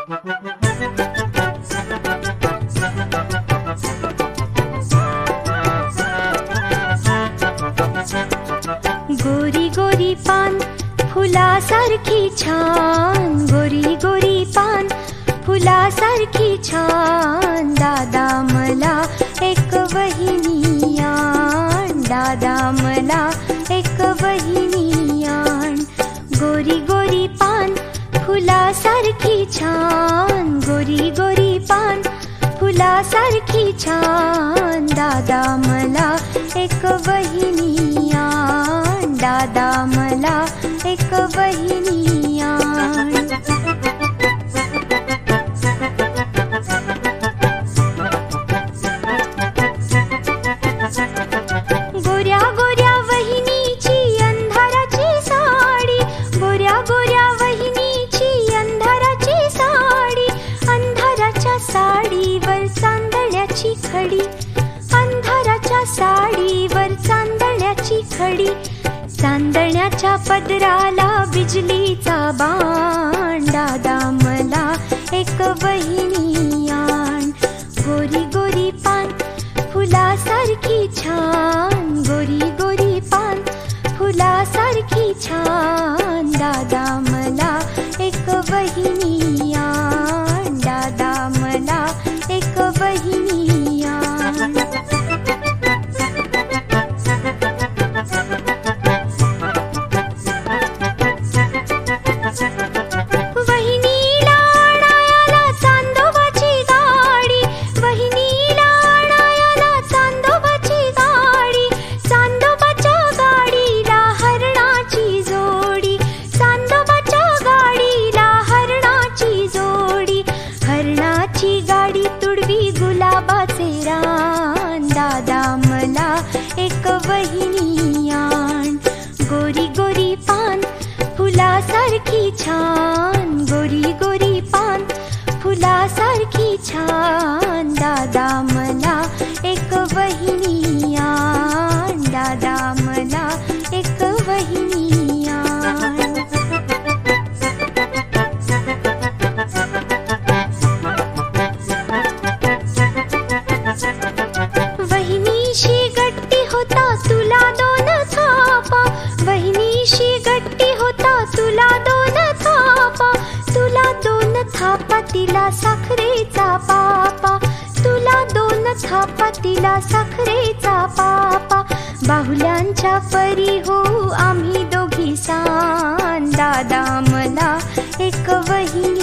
गोरी गोरी पान फुलासारखी छान, गोरी गोरी पान फुलासारखी छान, दादा मला एक वहिनी आण, दादा मला एक वहिनी आण. गोरी गोरी पान फुलासारखी छान, गोरी गोरी पान फुलासारखी छान, दादा मला एक वहिनी आण, दादा मला एक वहिनी आण. गोऱ्या गोऱ्या वहिनीची अंधाराची साडी, गोऱ्या गोऱ्या वहिनीची अंधाराची साडी, अंधाराच्या साडीवर चांदण्याची खडी, अंधाराच्या साडीवर चांदण्याची खडी, चांदण्याच्या पदराला बिजलीचा बाण, दादा मला एक वहिनी आण. गोरी गोरी पान फुलासारखी छान, गोरी गोरी पान फुलासारखी छान, दादा मला एक वहिनी आण, दादा मला एक वहिनी आण. वहिनीला आणायला चांदोबाची गाडी, वहिनीला आणायला चांदोबाची गाडी, चांदोबाच्या गाडीला हरणाची जोडी, चांदोबाच्या गाडीला हरणाची जोडी, हरणाची गाडी तुडवी गुलाबाचे रान, दादा मला एक वहिनी आण. गोरी गोरी पान फुलासारखी छान, गोरी गोरी पान फुलासारखी छान, दादा मला एक वहिनी आण, दादा मला एक वहिनी आण. वहिनीशी गट्टी होता तुला दोन थापा, वहिनीशी गट्टी होता तुला दोन थापा, तुला दोन थापा तिला साखरेचा पापा, तुला दोन थापा तिला साखरेचा पापा, बाहुल्यांच्या परी हो आम्ही दोघी सान, दादा मला एक वहिनी